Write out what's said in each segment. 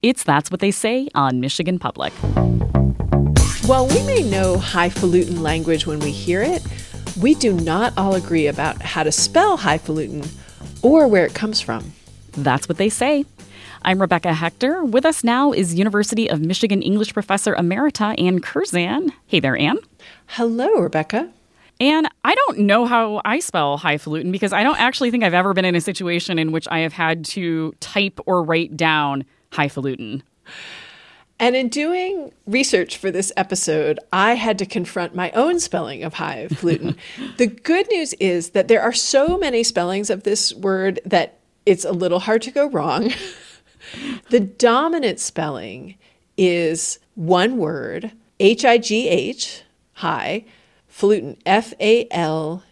It's That's What They Say on Michigan Public. While we may know highfalutin language when we hear it, we do not all agree about how to spell highfalutin or where it comes from. That's What They Say. I'm Rebecca Hector. With us now is University of Michigan English Professor Emerita Ann Curzan. Hey there, Ann. Hello, Rebecca. And I don't know how I spell highfalutin because I don't actually think I've ever been in a situation in which I have had to type or write down highfalutin. And in doing research for this episode, I had to confront my own spelling of highfalutin. The good news is that there are so many spellings of this word that it's a little hard to go wrong. The dominant spelling is one word, H-I-G-H, high, falutin, F-A-L-U-T-I-N.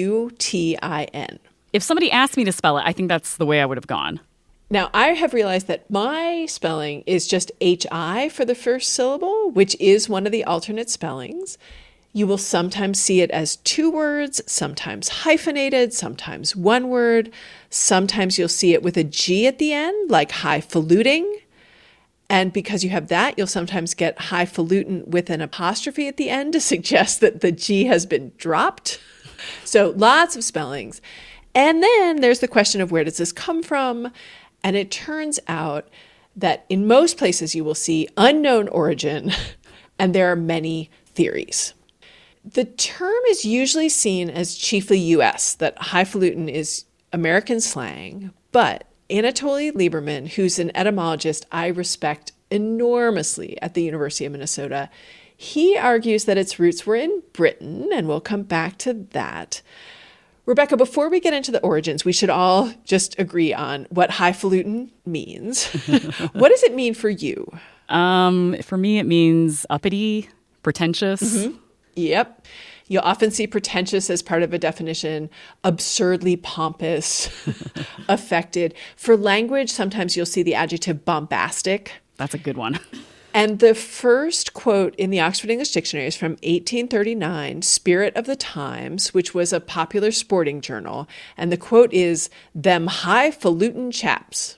If somebody asked me to spell it, I think that's the way I would have gone. Now, I have realized that my spelling is just H-I for the first syllable, which is one of the alternate spellings. You will sometimes see it as two words, sometimes hyphenated, sometimes one word. Sometimes you'll see it with a G at the end, like highfalutin. And because you have that, you'll sometimes get highfalutin with an apostrophe at the end to suggest that the G has been dropped. So lots of spellings. And then there's the question of where does this come from? And it turns out that in most places you will see unknown origin, and there are many theories. The term is usually seen as chiefly U.S., that highfalutin is American slang, but Anatoly Lieberman, who's an etymologist I respect enormously at the University of Minnesota, he argues that its roots were in Britain, and we'll come back to that. Rebecca, before we get into the origins, we should all just agree on what highfalutin means. What does it mean for you? For me, it means uppity, pretentious. Mm-hmm. Yep. You'll often see pretentious as part of a definition, absurdly pompous, affected. For language, sometimes you'll see the adjective bombastic. That's a good one. And the first quote in the Oxford English Dictionary is from 1839, Spirit of the Times, which was a popular sporting journal. And the quote is, "Them highfalutin chaps."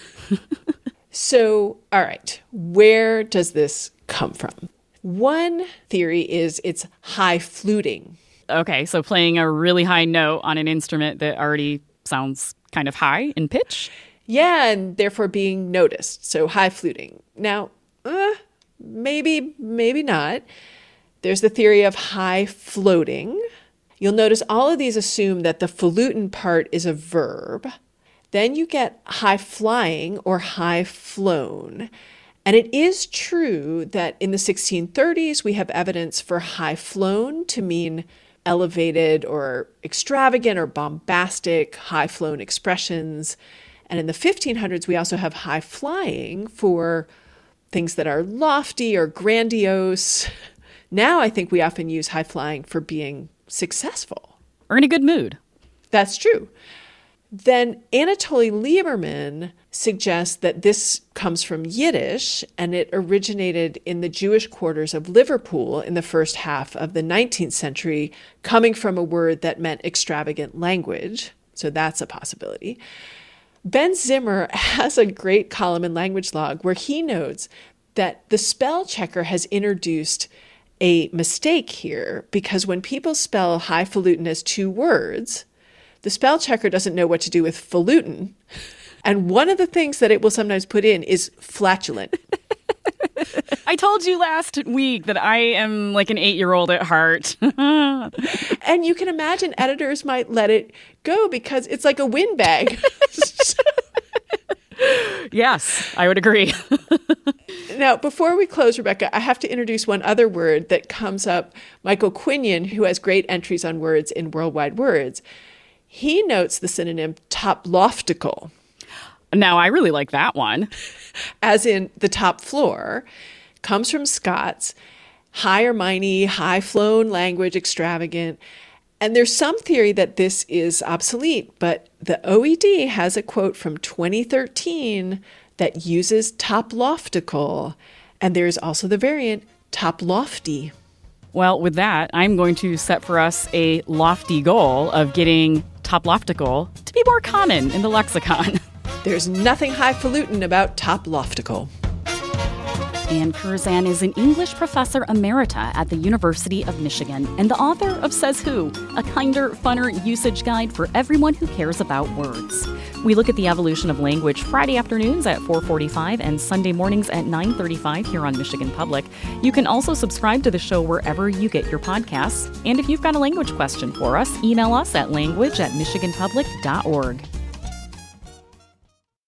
So, all right, where does this come from? One theory is it's high fluting. Okay, so playing a really high note on an instrument that already sounds kind of high in pitch? Yeah, and therefore being noticed. So high fluting. Now, maybe not. There's the theory of high floating. You'll notice all of these assume that the falutin part is a verb. Then you get high flying or high flown. And it is true that in the 1630s, we have evidence for high flown to mean elevated or extravagant or bombastic, high flown expressions. And in the 1500s, we also have high flying for things that are lofty or grandiose. Now I think we often use high flying for being successful. Or in a good mood. That's true. Then Anatoly Lieberman suggests that this comes from Yiddish, and it originated in the Jewish quarters of Liverpool in the first half of the 19th century, coming from a word that meant extravagant language. So that's a possibility. Ben Zimmer has a great column in Language Log where he notes that the spell checker has introduced a mistake here because when people spell highfalutin as two words, the spell checker doesn't know what to do with falutin. And one of the things that it will sometimes put in is flatulent. I told you last week that I am like an 8-year-old at heart. And you can imagine editors might let it go because it's like a windbag. Yes, I would agree. Now, before we close, Rebecca, I have to introduce one other word that comes up. Michael Quinion, who has great entries on words in Worldwide Words, he notes the synonym toploftical. Now, I really like that one. As in the top floor, comes from Scots, high or miney, high-flown language, extravagant. And there's some theory that this is obsolete, but the OED has a quote from 2013 that uses toploftical. And there's also the variant toplofty. Well, with that, I'm going to set for us a lofty goal of getting toploftical to be more common in the lexicon. There's nothing highfalutin about toploftical. Ann Curzan is an English professor emerita at the University of Michigan and the author of Says Who, a kinder, funner usage guide for everyone who cares about words. We look at the evolution of language Friday afternoons at 4:45 and Sunday mornings at 9:35 here on Michigan Public. You can also subscribe to the show wherever you get your podcasts. And if you've got a language question for us, email us at language@michiganpublic.org.